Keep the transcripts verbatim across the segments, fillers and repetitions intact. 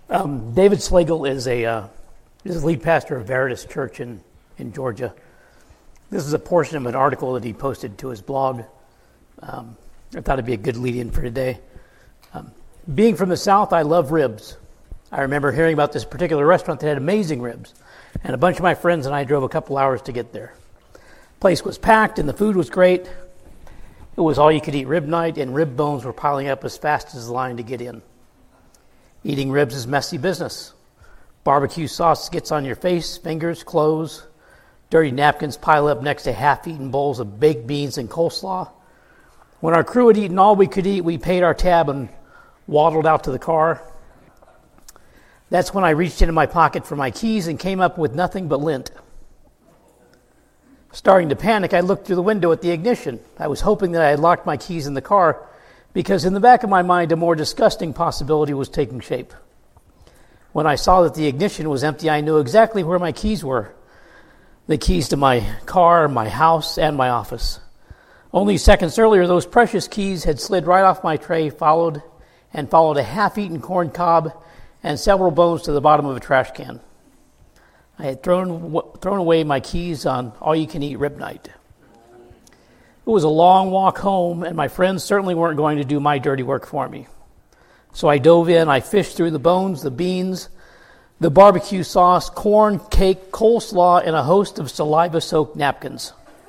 Um, David Slagle is a uh, is the lead pastor of Veritas Church in, in Georgia. This is a portion of an article that he posted to his blog. Um, I thought it'd be a good lead-in for today. Um, being from the South, I love ribs. I remember hearing about this particular restaurant that had amazing ribs, and a bunch of my friends and I drove a couple hours to get there. The place was packed, and the food was great. It was all-you-could-eat rib night, and rib bones were piling up as fast as the line to get in. Eating ribs is messy business. Barbecue sauce gets on your face, fingers, clothes. Dirty napkins pile up next to half-eaten bowls of baked beans and coleslaw. When our crew had eaten all we could eat, we paid our tab and waddled out to the car. That's when I reached into my pocket for my keys and came up with nothing but lint. Starting to panic, I looked through the window at the ignition. I was hoping that I had locked my keys in the car, because in the back of my mind, a more disgusting possibility was taking shape. When I saw that the ignition was empty, I knew exactly where my keys were. The keys to my car, my house, and my office. Only seconds earlier, those precious keys had slid right off my tray, followed and followed a half-eaten corn cob and several bones to the bottom of a trash can. I had thrown thrown away my keys on all-you-can-eat rib night. It was a long walk home, and my friends certainly weren't going to do my dirty work for me. So I dove in, I fished through the bones, the beans, the barbecue sauce, corn, cake, coleslaw, and a host of saliva-soaked napkins.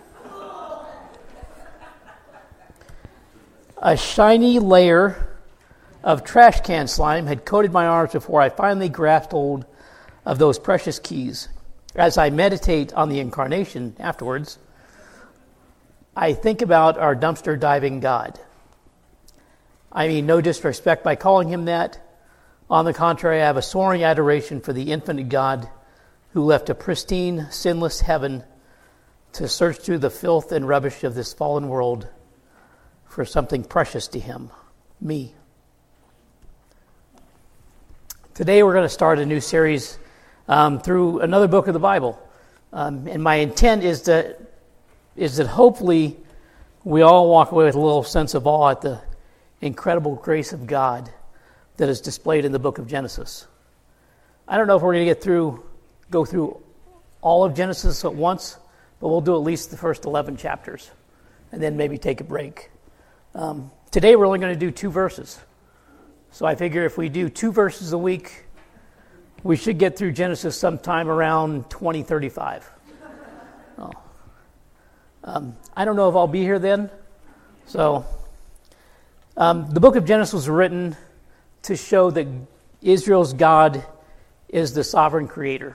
A shiny layer of trash can slime had coated my arms before I finally grasped hold of those precious keys. As I meditate on the incarnation afterwards, I think about our dumpster diving God. I mean, no disrespect by calling him that. On the contrary, I have a soaring adoration for the infinite God who left a pristine, sinless heaven to search through the filth and rubbish of this fallen world for something precious to him, me. Today we're going to start a new series um, through another book of the Bible. Um, and my intent is that is that hopefully we all walk away with a little sense of awe at the incredible grace of God that is displayed in the book of Genesis. I don't know if we're going to get through, go through all of Genesis at once, but we'll do at least the first eleven chapters, and then maybe take a break. Um, today we're only going to do two verses. So I figure if we do two verses a week, we should get through Genesis sometime around twenty thirty-five. Oh. Um, I don't know if I'll be here then. So um, the book of Genesis was written to show that Israel's God is the sovereign creator,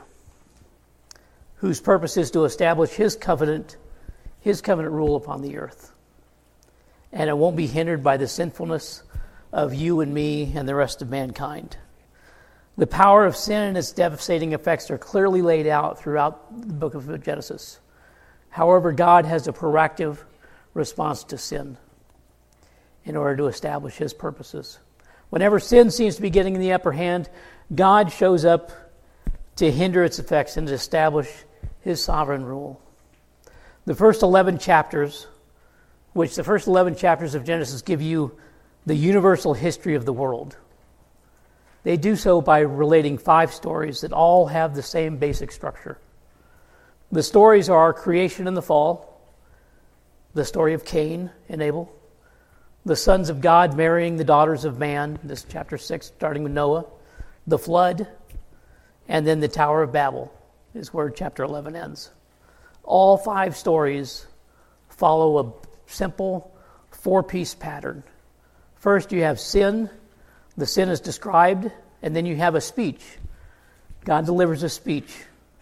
whose purpose is to establish his covenant, his covenant rule upon the earth. And it won't be hindered by the sinfulness of you and me and the rest of mankind. The power of sin and its devastating effects are clearly laid out throughout the book of Genesis. However, God has a proactive response to sin in order to establish his purposes. Whenever sin seems to be getting the upper hand, God shows up to hinder its effects and to establish his sovereign rule. The first eleven chapters, which the first eleven chapters of Genesis give you the universal history of the world. They do so by relating five stories that all have the same basic structure. The stories are creation and the fall, the story of Cain and Abel, the sons of God marrying the daughters of man, this chapter six, starting with Noah, the flood, and then the Tower of Babel is where chapter eleven ends. All five stories follow a simple four-piece pattern. First, you have sin. The sin is described, and then you have a speech. God delivers a speech,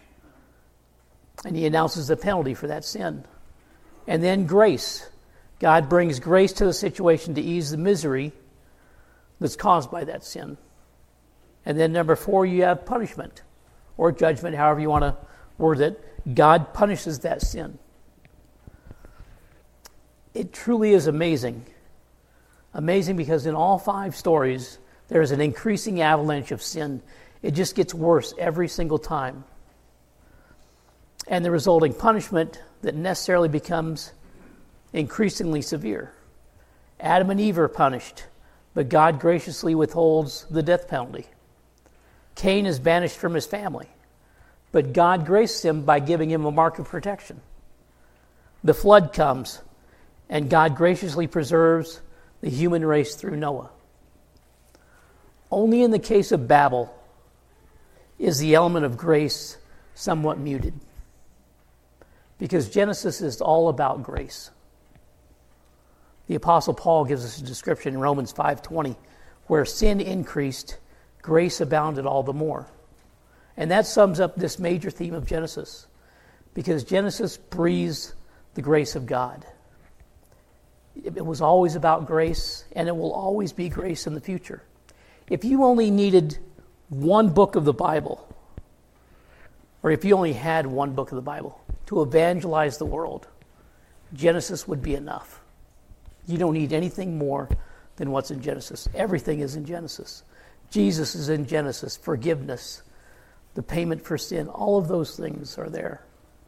and he announces the penalty for that sin. And then grace. God brings grace to the situation to ease the misery that's caused by that sin. And then number four, you have punishment, or judgment, however you want to word it. God punishes that sin. It truly is amazing. Amazing because in all five stories, there is an increasing avalanche of sin. It just gets worse every single time. And the resulting punishment that necessarily becomes increasingly severe. Adam and Eve are punished, but God graciously withholds the death penalty. Cain is banished from his family, but God graces him by giving him a mark of protection. The flood comes, and God graciously preserves the human race through Noah. Only in the case of Babel is the element of grace somewhat muted, because Genesis is all about grace. The Apostle Paul gives us a description in Romans five twenty, where sin increased, grace abounded all the more. And that sums up this major theme of Genesis, because Genesis breathes the grace of God. It was always about grace, and it will always be grace in the future. If you only needed one book of the Bible, or if you only had one book of the Bible to evangelize the world, Genesis would be enough. You don't need anything more than what's in Genesis. Everything is in Genesis. Jesus is in Genesis. Forgiveness, the payment for sin, all of those things are there.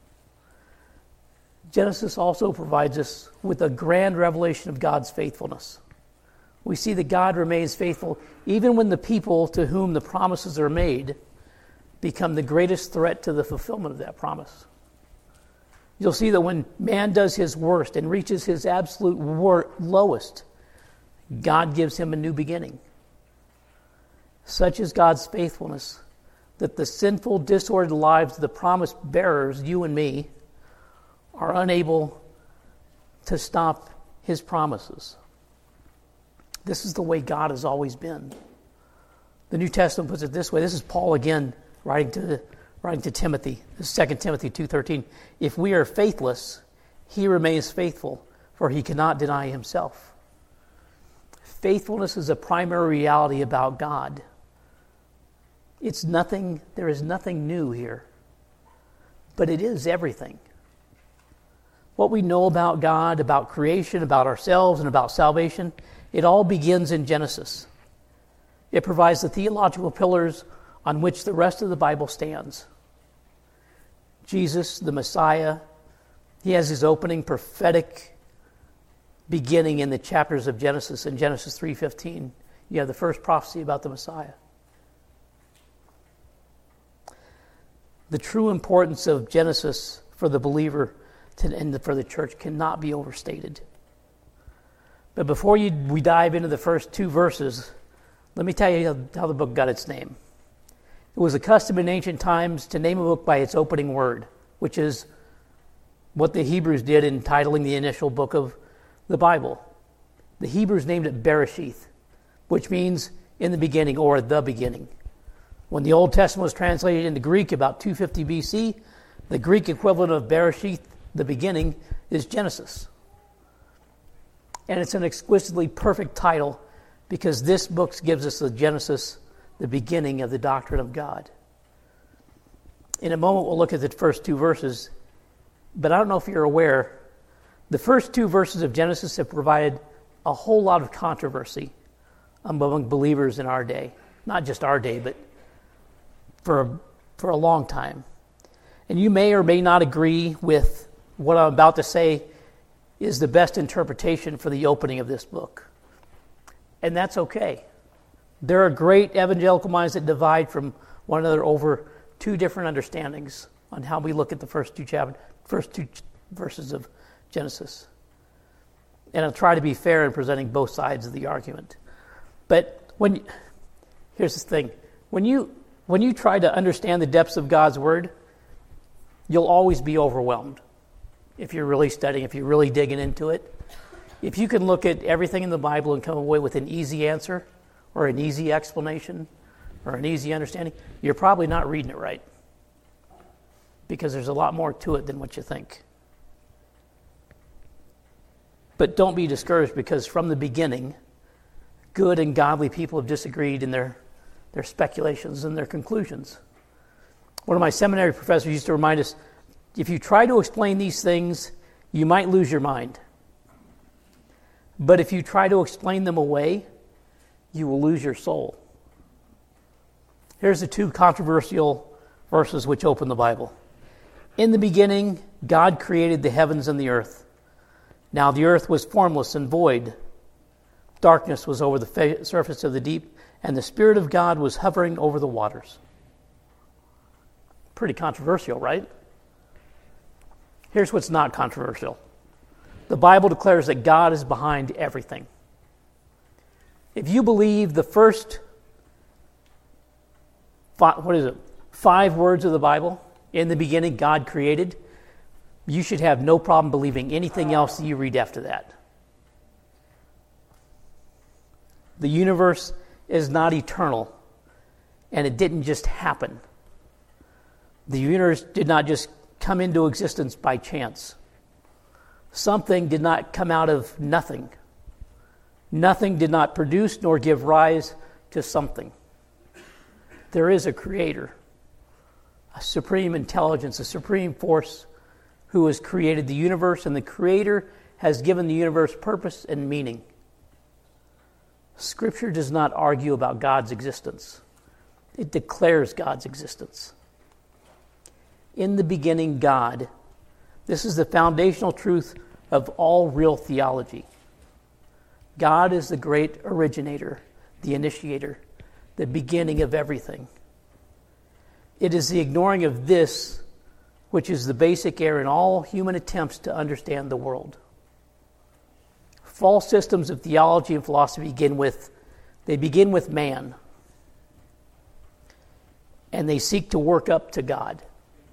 Genesis also provides us with a grand revelation of God's faithfulness. We see that God remains faithful even when the people to whom the promises are made become the greatest threat to the fulfillment of that promise. You'll see that when man does his worst and reaches his absolute wor- lowest, God gives him a new beginning. Such is God's faithfulness that the sinful, disordered lives of the promise bearers, you and me, are unable to stop his promises. This is the way God has always been. The New Testament puts it this way. This is Paul again writing to writing to Timothy. This is Second Timothy two thirteen. If we are faithless, he remains faithful, for he cannot deny himself. Faithfulness is a primary reality about God. It's nothing, there is nothing new here, but it is everything. What we know about God, about creation, about ourselves, and about salvation, it all begins in Genesis. It provides the theological pillars on which the rest of the Bible stands. Jesus, the Messiah, he has his opening prophetic beginning in the chapters of Genesis. In Genesis three fifteen, you have the first prophecy about the Messiah. The true importance of Genesis for the believer and for the church cannot be overstated. But before you, we dive into the first two verses, let me tell you how, how the book got its name. It was a custom in ancient times to name a book by its opening word, which is what the Hebrews did in titling the initial book of the Bible. The Hebrews named it Bereshith, which means in the beginning or the beginning. When the Old Testament was translated into Greek about two fifty B C, the Greek equivalent of Bereshith, the beginning, is Genesis. And it's an exquisitely perfect title because this book gives us the Genesis, the beginning of the doctrine of God. In a moment, we'll look at the first two verses, but I don't know if you're aware, the first two verses of Genesis have provided a whole lot of controversy among believers in our day. Not just our day, but for a, for a long time. And you may or may not agree with what I'm about to say is the best interpretation for the opening of this book. And that's okay. There are great evangelical minds that divide from one another over two different understandings on how we look at the first two chapters, first two verses of Genesis. And I'll try to be fair in presenting both sides of the argument. But when here's the thing. When you when you try to understand the depths of God's word, you'll always be overwhelmed. If you're really studying, if you're really digging into it. If you can look at everything in the Bible and come away with an easy answer or an easy explanation or an easy understanding, you're probably not reading it right. Because there's a lot more to it than what you think. But don't be discouraged because from the beginning, good and godly people have disagreed in their, their speculations and their conclusions. One of my seminary professors used to remind us, if you try to explain these things, you might lose your mind. But if you try to explain them away, you will lose your soul. Here's the two controversial verses which open the Bible. In the beginning, God created the heavens and the earth. Now the earth was formless and void. Darkness was over the fa- surface of the deep, and the Spirit of God was hovering over the waters. Pretty controversial, right? Here's what's not controversial. The Bible declares that God is behind everything. If you believe the first, five, what is it, five words of the Bible, in the beginning God created, you should have no problem believing anything else that you read after that. The universe is not eternal, and it didn't just happen. The universe did not just come into existence by chance. Something did not come out of nothing. Nothing did not produce nor give rise to something. There is a creator, a supreme intelligence, a supreme force who has created the universe, and the creator has given the universe purpose and meaning. Scripture does not argue about God's existence. It declares God's existence. In the beginning, God. This is the foundational truth of all real theology. God is the great originator, the initiator, the beginning of everything. It is the ignoring of this which is the basic error in all human attempts to understand the world. False systems of theology and philosophy begin with, they begin with man, and they seek to work up to God.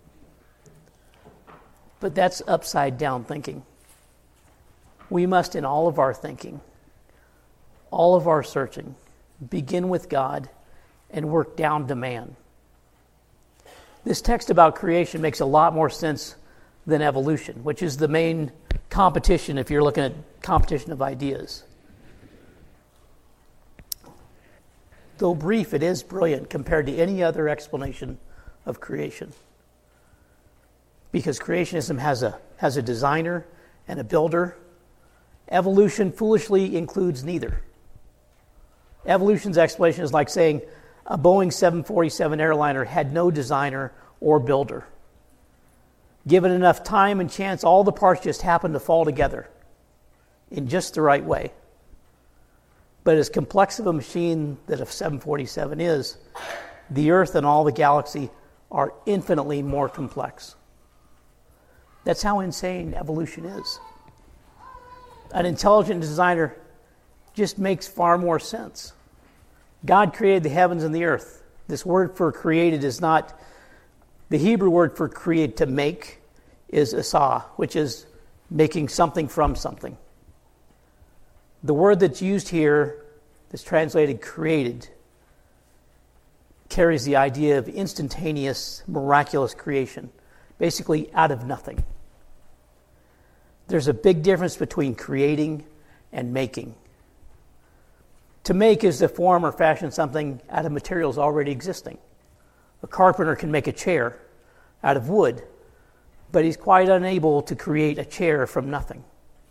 But that's upside down thinking. We must, in all of our thinking, all of our searching, begin with God and work down to man. This text about creation makes a lot more sense than evolution, which is the main competition if you're looking at competition of ideas. Though brief, it is brilliant compared to any other explanation of creation. Because creationism has a has a designer and a builder. Evolution foolishly includes neither. Evolution's explanation is like saying a Boeing seven forty-seven airliner had no designer or builder. Given enough time and chance, all the parts just happen to fall together in just the right way. But as complex of a machine that a seven forty-seven is, the Earth and all the galaxy are infinitely more complex. That's how insane evolution is. An intelligent designer just makes far more sense. God created the heavens and the earth. This word for created is not, the Hebrew word for create, to make, is asah, which is making something from something. The word that's used here, that's translated created, carries the idea of instantaneous, miraculous creation, basically out of nothing. There's a big difference between creating and making. To make is to form or fashion something out of materials already existing. A carpenter can make a chair out of wood, but he's quite unable to create a chair from nothing.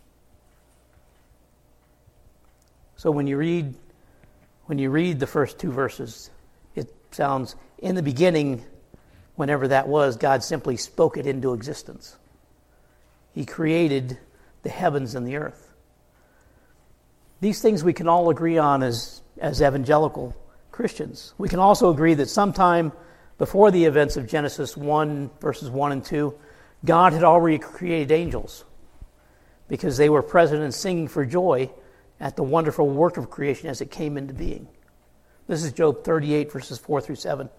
So when you read when you read the first two verses, it sounds, in the beginning, whenever that was, God simply spoke it into existence. He created the heavens and the earth. These things we can all agree on as, as evangelical Christians. We can also agree that sometime before the events of Genesis one, verses one and two, God had already created angels because they were present and singing for joy at the wonderful work of creation as it came into being. This is Job thirty-eight, verses four through seven.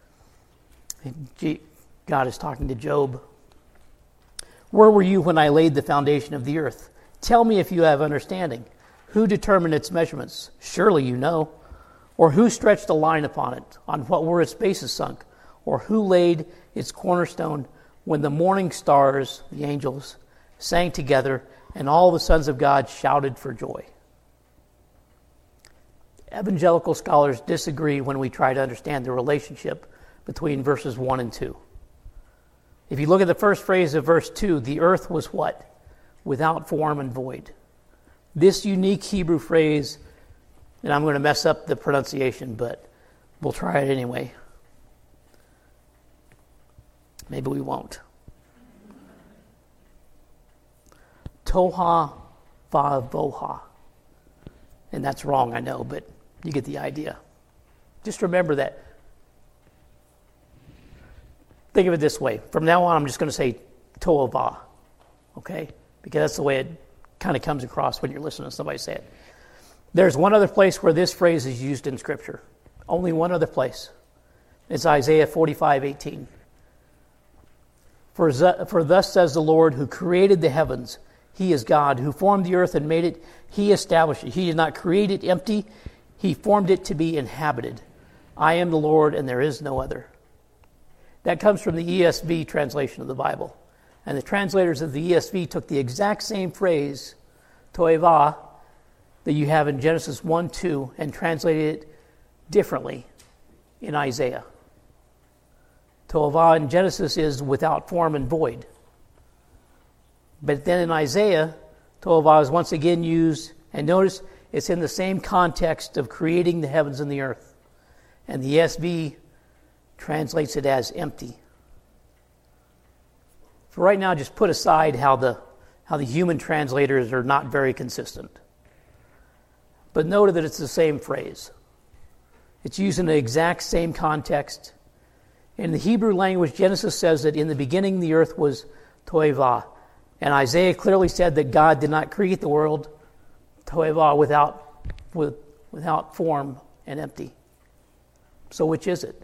God is talking to Job. Where were you when I laid the foundation of the earth? Tell me if you have understanding. Who determined its measurements? Surely you know. Or who stretched a line upon it? On what were its bases sunk? Or who laid its cornerstone when the morning stars, the angels, sang together and all the sons of God shouted for joy? Evangelical scholars disagree when we try to understand the relationship between verses one and two. If you look at the first phrase of verse two, the earth was what? Without form and void. This unique Hebrew phrase, and I'm going to mess up the pronunciation, but we'll try it anyway. Maybe we won't. Toha vavoha. And that's wrong, I know, but you get the idea. Just remember that. Think of it this way. From now on, I'm just going to say to'avah, okay? Because that's the way it kind of comes across when you're listening to somebody say it. There's one other place where this phrase is used in Scripture. Only one other place. It's Isaiah forty-five eighteen. For, for thus says the Lord, who created the heavens, He is God, who formed the earth and made it. He established it. He did not create it empty. He formed it to be inhabited. I am the Lord, and there is no other. That comes from the E S V translation of the Bible. And the translators of the E S V took the exact same phrase, to'avah, that you have in Genesis one two, and translated it differently in Isaiah. To'avah in Genesis is without form and void. But then in Isaiah, to'avah is once again used, and notice it's in the same context of creating the heavens and the earth. And the E S V translates it as empty. For right now, just put aside how the how the human translators are not very consistent. But note that it's the same phrase. It's used in the exact same context. In the Hebrew language, Genesis says that in the beginning the earth was to'avah. And Isaiah clearly said that God did not create the world to'avah without, with, without form and empty. So which is it?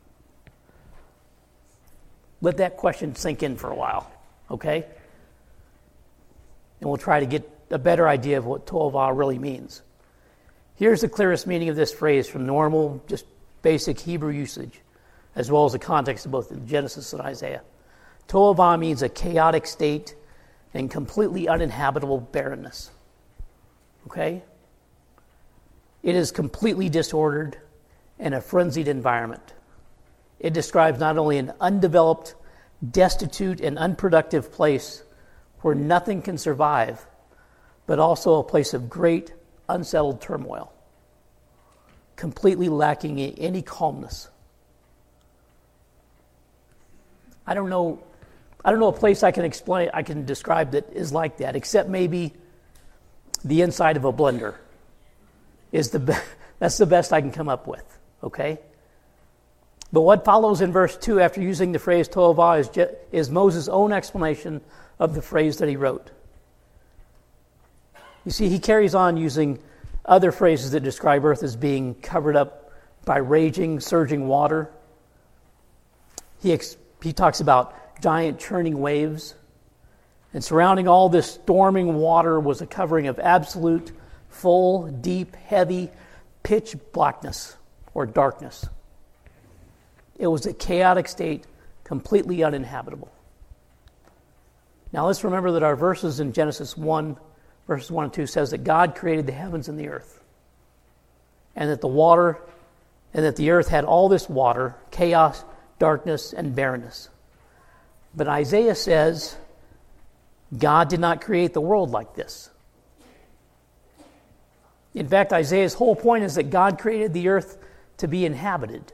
Let that question sink in for a while, okay? And we'll try to get a better idea of what to'avah really means. Here's the clearest meaning of this phrase from normal, just basic Hebrew usage, as well as the context of both Genesis and Isaiah. To'avah means a chaotic state and completely uninhabitable barrenness. Okay? It is completely disordered and a frenzied environment. It describes not only an undeveloped, destitute, and unproductive place where nothing can survive, but also a place of great, unsettled turmoil, completely lacking any calmness. I don't know. I don't know a place I can explain. I can describe that is like that, except maybe the inside of a blender. Is the be- that's the best I can come up with. Okay. But what follows in verse two, after using the phrase to'avah, is, Je- is Moses' own explanation of the phrase that he wrote. You see, he carries on using other phrases that describe earth as being covered up by raging, surging water. He ex- he talks about giant churning waves. And surrounding all this storming water was a covering of absolute, full, deep, heavy, pitch blackness or darkness. It was a chaotic state, completely uninhabitable. Now let's remember that our verses in Genesis one, verses one and two says that God created the heavens and the earth. And that the water, and that the earth had all this water, chaos, darkness, and barrenness. But Isaiah says God did not create the world like this. In fact, Isaiah's whole point is that God created the earth to be inhabited.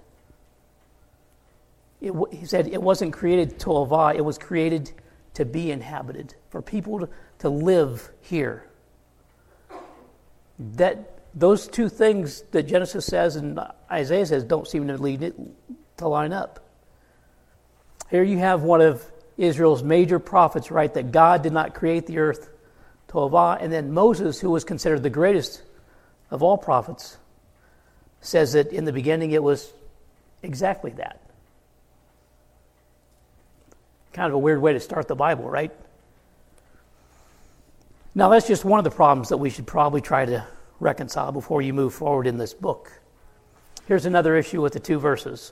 It, he said it wasn't created to'avah, it was created to be inhabited, for people to, to live here. That those two things that Genesis says and Isaiah says don't seem to lead it to line up. Here you have one of Israel's major prophets write that God did not create the earth to'avah, and then Moses, who was considered the greatest of all prophets, says that in the beginning it was exactly that. Kind of a weird way to start the Bible, right? Now that's just one of the problems that we should probably try to reconcile before you move forward in this book. Here's another issue with the two verses.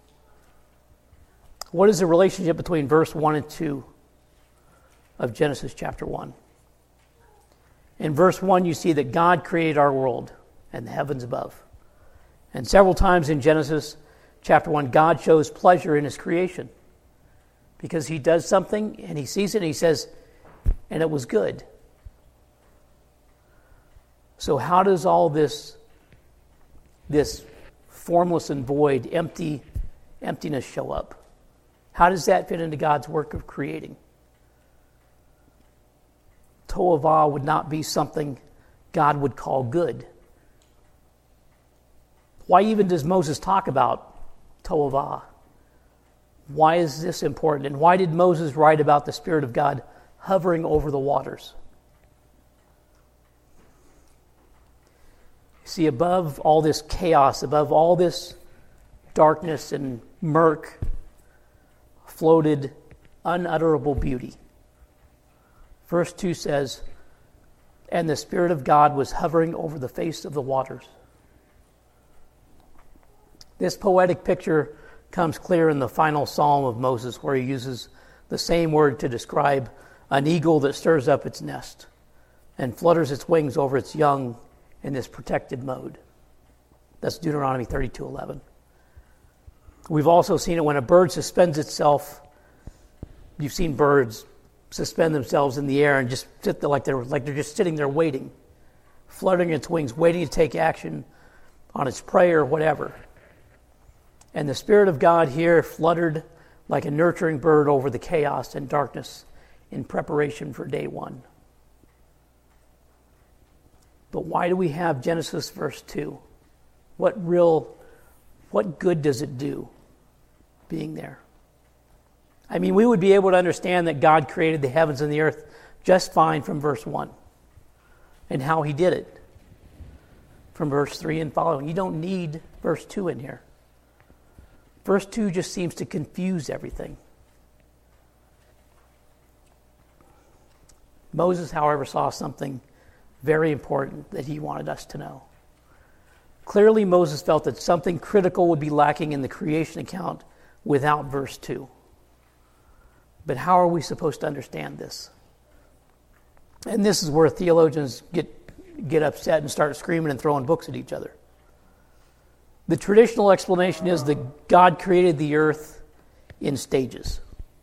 What is the relationship between verse one and two of Genesis chapter one? In verse one, you see that God created our world and the heavens above. And several times in Genesis chapter one, God shows pleasure in his creation because he does something and he sees it and he says, and it was good. So how does all this, this formless and void, empty emptiness show up? How does that fit into God's work of creating? To'avah would not be something God would call good. Why even does Moses talk about Toavah? Why is this important? And why did Moses write about the Spirit of God hovering over the waters? See, above all this chaos, above all this darkness and murk, floated unutterable beauty. Verse two says, "And the Spirit of God was hovering over the face of the waters." This poetic picture comes clear in the final psalm of Moses, where he uses the same word to describe an eagle that stirs up its nest and flutters its wings over its young in this protected mode. That's Deuteronomy thirty-two eleven. We've also seen it when a bird suspends itself. You've seen birds suspend themselves in the air and just sit there like they're like they're just sitting there waiting, fluttering its wings, waiting to take action on its prey or whatever. And the Spirit of God here fluttered like a nurturing bird over the chaos and darkness in preparation for day one. But why do we have Genesis verse two? What real, what good does it do being there? I mean, we would be able to understand that God created the heavens and the earth just fine from verse one and how he did it from verse three and following. You don't need verse two in here. Verse two just seems to confuse everything. Moses, however, saw something very important that he wanted us to know. Clearly, Moses felt that something critical would be lacking in the creation account without verse two. But how are we supposed to understand this? And this is where theologians get, get upset and start screaming and throwing books at each other. The traditional explanation is that God created the earth in stages.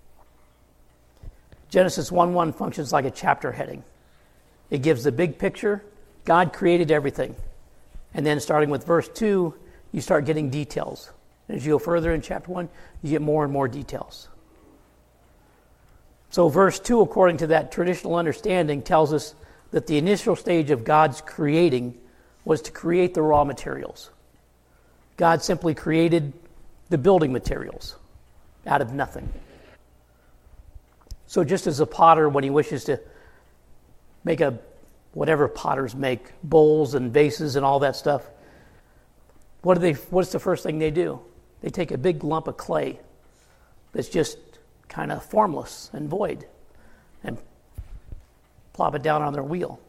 Genesis one one functions like a chapter heading. It gives the big picture. God created everything. And then starting with verse two, you start getting details. And as you go further in chapter one, you get more and more details. So verse two, according to that traditional understanding, tells us that the initial stage of God's creating was to create the raw materials. God simply created the building materials out of nothing. So just as a potter, when he wishes to make a, whatever potters make, bowls and vases and all that stuff, what do they? What's the first thing they do? They take a big lump of clay that's just kind of formless and void and plop it down on their wheel.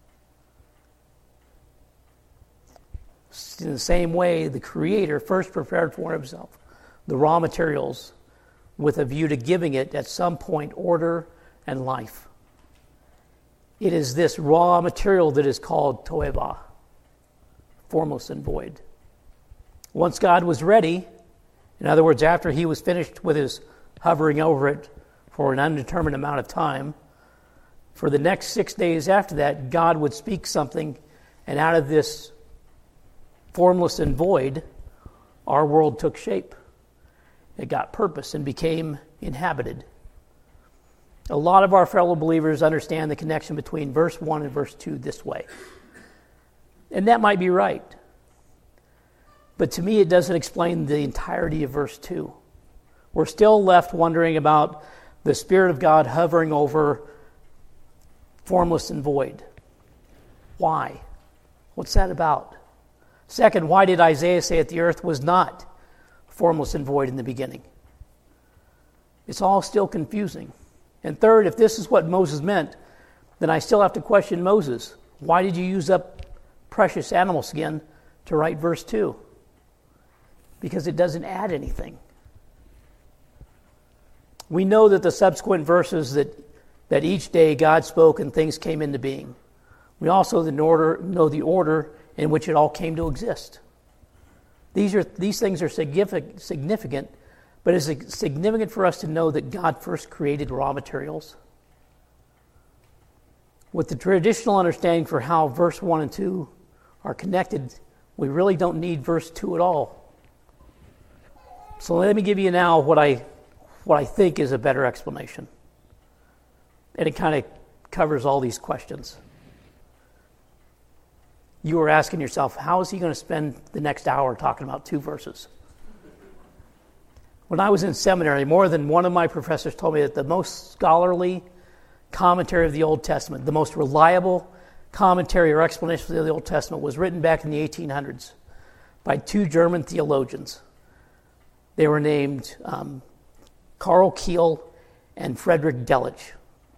In the same way, the Creator first prepared for himself the raw materials with a view to giving it at some point order and life. It is this raw material that is called Toevah, formless and void. Once God was ready, in other words, after he was finished with his hovering over it for an undetermined amount of time, for the next six days after that, God would speak something, and out of this formless and void, our world took shape. It got purpose and became inhabited. A lot of our fellow believers understand the connection between verse one and verse two this way. And that might be right. But to me, it doesn't explain the entirety of verse two. We're still left wondering about the Spirit of God hovering over formless and void. Why? What's that about? Second, why did Isaiah say that the earth was not formless and void in the beginning? It's all still confusing. And third, if this is what Moses meant, then I still have to question Moses. Why did you use up precious animal skin to write verse two? Because it doesn't add anything. We know that the subsequent verses that, that each day God spoke and things came into being. We also know the order, know the order in which it all came to exist. These are these things are significant, significant, but is it significant for us to know that God first created raw materials? With the traditional understanding for how verse one and two are connected, we really don't need verse two at all. So let me give you now what I what I think is a better explanation. And it kind of covers all these questions. you were asking yourself, how is he going to spend the next hour talking about two verses? When I was in seminary, more than one of my professors told me that the most scholarly commentary of the Old Testament, the most reliable commentary or explanation of the Old Testament, was written back in the eighteen hundreds by two German theologians. They were named um, Karl Kiel and Friedrich Delitzsch.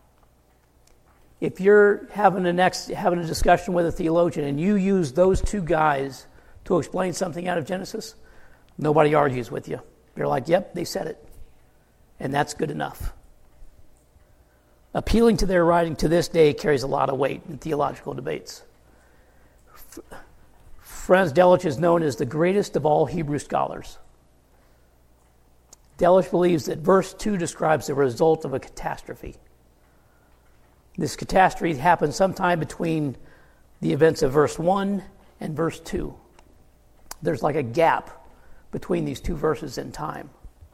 If you're having a next having a discussion with a theologian and you use those two guys to explain something out of Genesis, nobody argues with you. They're like, yep, they said it. And that's good enough. Appealing to their writing to this day carries a lot of weight in theological debates. Franz Delitzsch is known as the greatest of all Hebrew scholars. Delitzsch believes that verse two describes the result of a catastrophe. This catastrophe happened sometime between the events of verse one and verse two. There's like a gap between these two verses in time.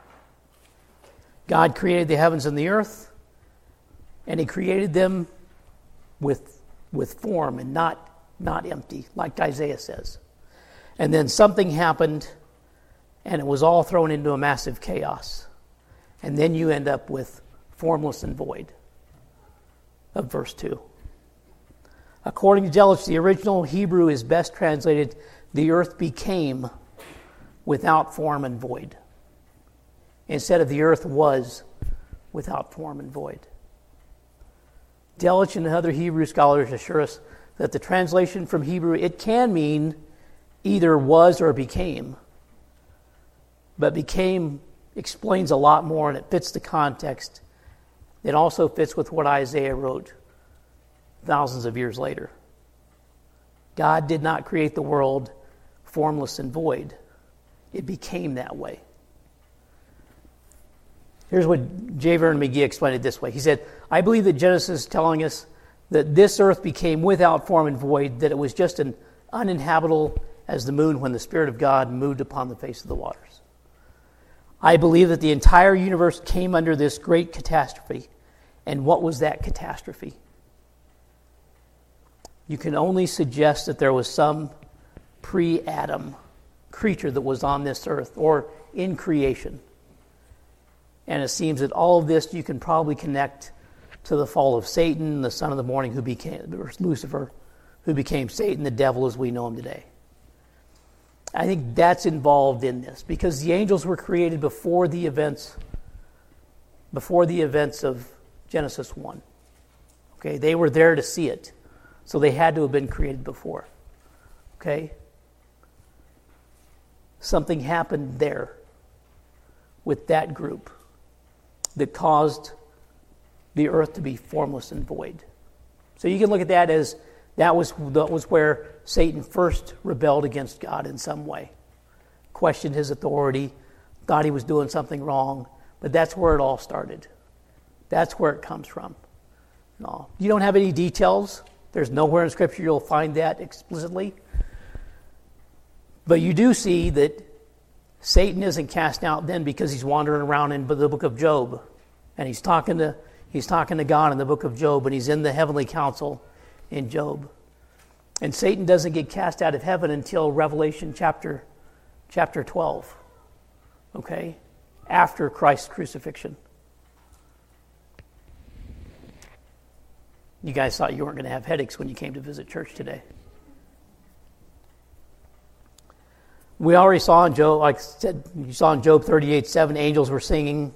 God created the heavens and the earth, and he created them with, with form and not, not empty, like Isaiah says. And then something happened, and it was all thrown into a massive chaos. And then you end up with formless and void of verse two. According to Delitzsch, the original Hebrew is best translated, the earth became without form and void, instead of the earth was without form and void. Delitzsch and other Hebrew scholars assure us that the translation from Hebrew, it can mean either was or became, but became explains a lot more, and it fits the context. It also fits with what Isaiah wrote thousands of years later. God did not create the world formless and void. It became that way. Here's what J. Vernon McGee explained it this way. He said, I believe that Genesis is telling us that this earth became without form and void, that it was just an uninhabitable as the moon when the Spirit of God moved upon the face of the waters. I believe that the entire universe came under this great catastrophe. And what was that catastrophe? You can only suggest that there was some pre-Adam creature that was on this earth or in creation. And it seems that all of this you can probably connect to the fall of Satan, the son of the morning who became or Lucifer, who became Satan, the devil as we know him today. I think that's involved in this because the angels were created before the events before the events of Genesis one. Okay, they were there to see it. So they had to have been created before. Okay? Something happened there with that group that caused the earth to be formless and void. So you can look at that as that was, that was where Satan first rebelled against God in some way. Questioned his authority, thought he was doing something wrong, but that's where it all started. That's where it comes from. No, you don't have any details. There's nowhere in Scripture you'll find that explicitly. But you do see that Satan isn't cast out then because he's wandering around in the book of Job. And he's talking to he's talking to God in the book of Job, and he's in the heavenly council in Job. And Satan doesn't get cast out of heaven until Revelation chapter, chapter twelve. Okay? After Christ's crucifixion. You guys thought you weren't going to have headaches when you came to visit church today. We already saw in Job, like I said, you saw in Job thirty-eight seven, angels were singing.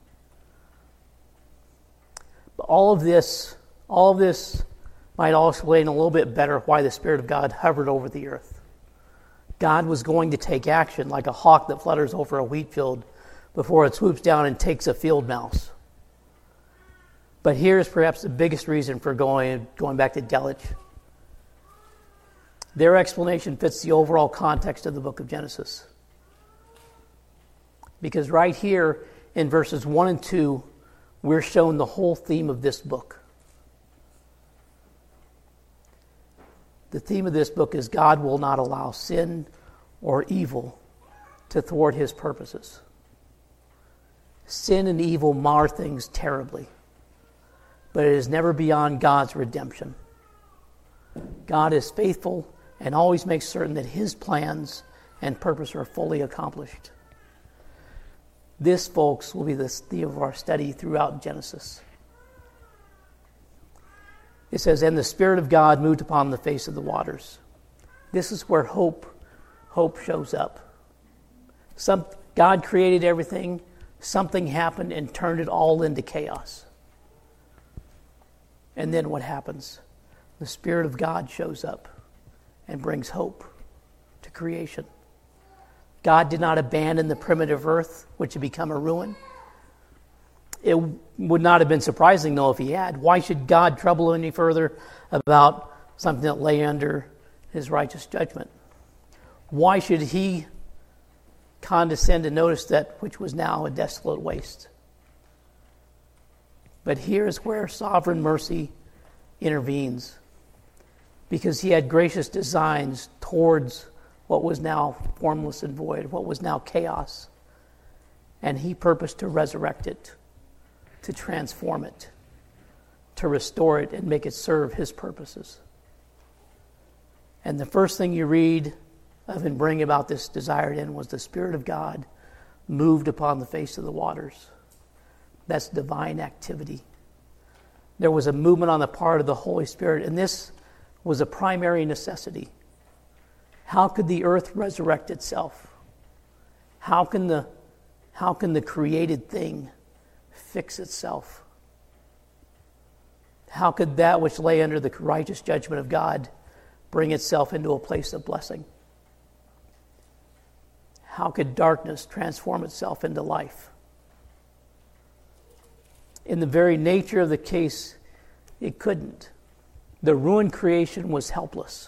But all of this, all of this might all explain a little bit better why the Spirit of God hovered over the earth. God was going to take action like a hawk that flutters over a wheat field before it swoops down and takes a field mouse. But here's perhaps the biggest reason for going, going back to Delitzsch. Their explanation fits the overall context of the book of Genesis. Because right here in verses one and two, we're shown the whole theme of this book. The theme of this book is God will not allow sin or evil to thwart his purposes. Sin and evil mar things terribly, but it is never beyond God's redemption. God is faithful and always make certain that his plans and purpose are fully accomplished. This, folks, will be the theme of our study throughout Genesis. It says, and the Spirit of God moved upon the face of the waters. This is where hope, hope shows up. Some, God created everything. Something happened and turned it all into chaos. And then what happens? The Spirit of God shows up and brings hope to creation. God did not abandon the primitive earth, which had become a ruin. It would not have been surprising, though, if he had. Why should God trouble any further about something that lay under his righteous judgment? Why should he condescend to notice that which was now a desolate waste? But here's where sovereign mercy intervenes, because he had gracious designs towards what was now formless and void, what was now chaos. And he purposed to resurrect it, to transform it, to restore it and make it serve his purposes. And the first thing you read of and bring about this desired end was the Spirit of God moved upon the face of the waters. That's divine activity. There was a movement on the part of the Holy Spirit, and this was a primary necessity. How could the earth resurrect itself? How can the, how can the created thing fix itself? How could that which lay under the righteous judgment of God bring itself into a place of blessing? How could darkness transform itself into life? In the very nature of the case, it couldn't. The ruined creation was helpless.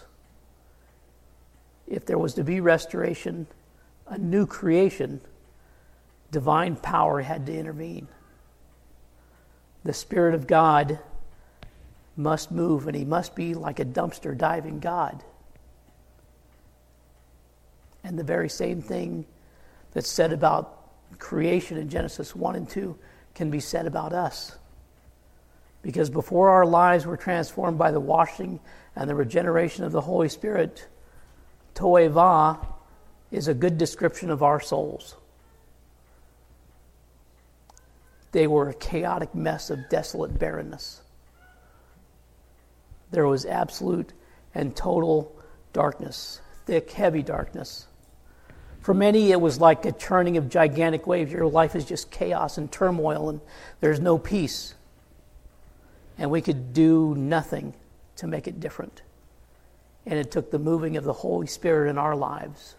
If there was to be restoration, a new creation, divine power had to intervene. The Spirit of God must move, and he must be like a dumpster diving God. And the very same thing that's said about creation in Genesis one and two can be said about us. Because before our lives were transformed by the washing and the regeneration of the Holy Spirit, Toeva is a good description of our souls. They were a chaotic mess of desolate barrenness. There was absolute and total darkness, thick, heavy darkness. For many, it was like a churning of gigantic waves. Your life is just chaos and turmoil, and there's no peace. And we could do nothing to make it different. And it took the moving of the Holy Spirit in our lives.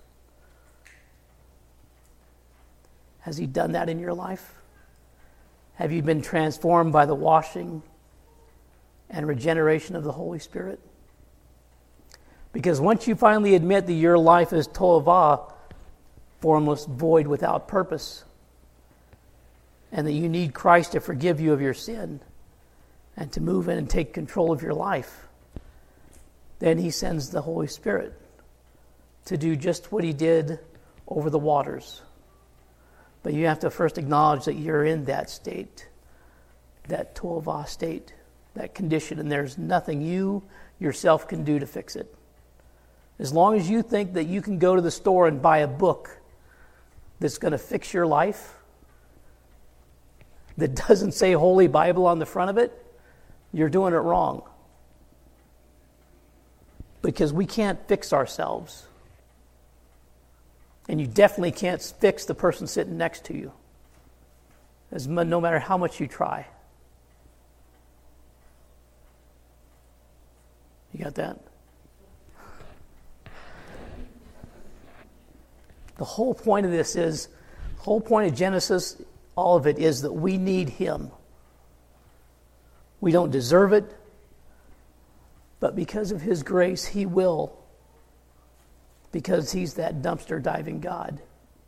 Has he done that in your life? Have you been transformed by the washing and regeneration of the Holy Spirit? Because once you finally admit that your life is toeva, formless, void, without purpose, and that you need Christ to forgive you of your sin and to move in and take control of your life, then he sends the Holy Spirit to do just what he did over the waters. But you have to first acknowledge that you're in that state, that toeva state, that condition, and there's nothing you yourself can do to fix it. As long as you think that you can go to the store and buy a book that's going to fix your life, that doesn't say Holy Bible on the front of it, you're doing it wrong. Because we can't fix ourselves. And you definitely can't fix the person sitting next to you, as no matter how much you try. You got that? The whole point of this is, the whole point of Genesis, all of it is that we need him. We don't deserve it, but because of his grace, he will. Because he's that dumpster diving God.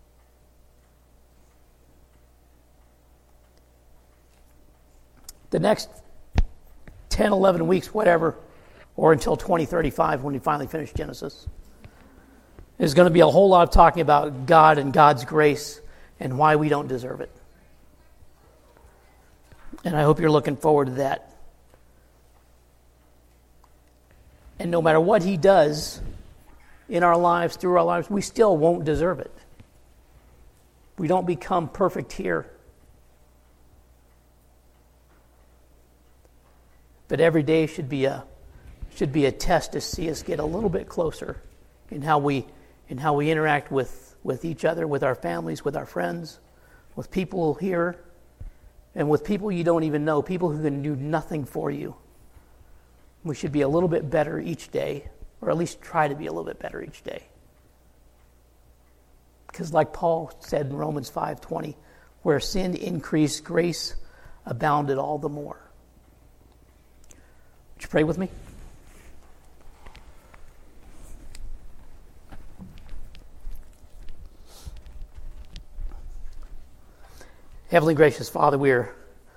The next ten, eleven weeks, whatever, or until twenty thirty-five when we finally finish Genesis, is going to be a whole lot of talking about God and God's grace and why we don't deserve it. And I hope you're looking forward to that. And no matter what he does, in our lives, through our lives, we still won't deserve it. We don't become perfect here. But every day should be a should be a test to see us get a little bit closer in how we in how we interact with, with each other, with our families, with our friends, with people here, and with people you don't even know, people who can do nothing for you. We should be a little bit better each day, or at least try to be a little bit better each day. Because like Paul said in Romans five twenty, where sin increased, grace abounded all the more. Would you pray with me? Heavenly gracious Father, we're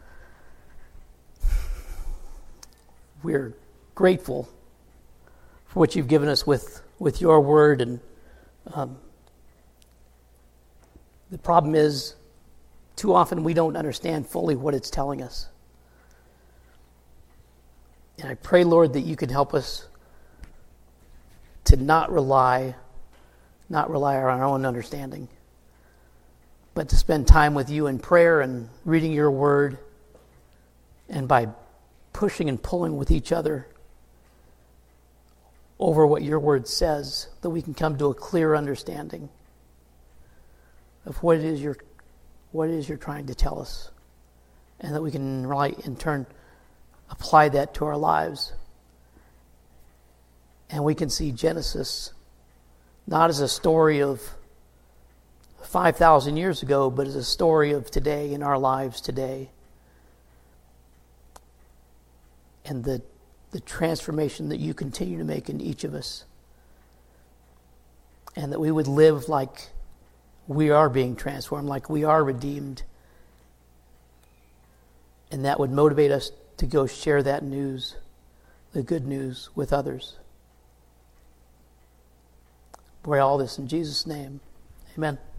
we're grateful for what you've given us with, with your word. And um, the problem is, too often we don't understand fully what it's telling us. And I pray, Lord, that you can help us to not rely, not rely on our own understanding, but to spend time with you in prayer and reading your word, and by pushing and pulling with each other over what your word says, that we can come to a clear understanding of what it is you're, what it is you're trying to tell us, and that we can, really, in turn, apply that to our lives. And we can see Genesis not as a story of five thousand years ago, but as a story of today, in our lives today. And the, the transformation that you continue to make in each of us. And that we would live like we are being transformed, like we are redeemed. And that would motivate us to go share that news, the good news, with others. Pray all this in Jesus' name. Amen.